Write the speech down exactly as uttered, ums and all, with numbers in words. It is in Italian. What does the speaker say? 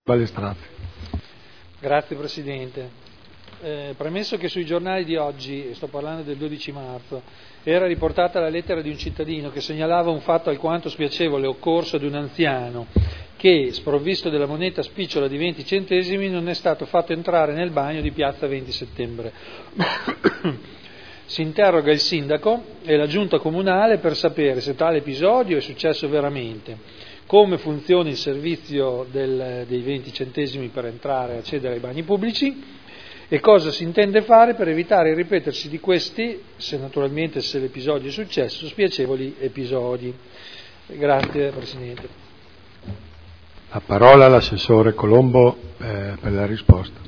Balestrazzi. Grazie Presidente. Eh, premesso che sui giornali di oggi, sto parlando del dodici marzo, era riportata la lettera di un cittadino che segnalava un fatto alquanto spiacevole occorso ad un anziano che, sprovvisto della moneta spicciola di venti centesimi, non è stato fatto entrare nel bagno di piazza venti settembre. Si interroga il sindaco e la giunta comunale per sapere se tale episodio è successo veramente, come funziona il servizio del, dei venti centesimi per entrare e accedere ai bagni pubblici e cosa si intende fare per evitare il ripetersi di questi, se naturalmente se l'episodio è successo, spiacevoli episodi. Grazie Presidente. La parola all'assessore Colombo eh, per la risposta.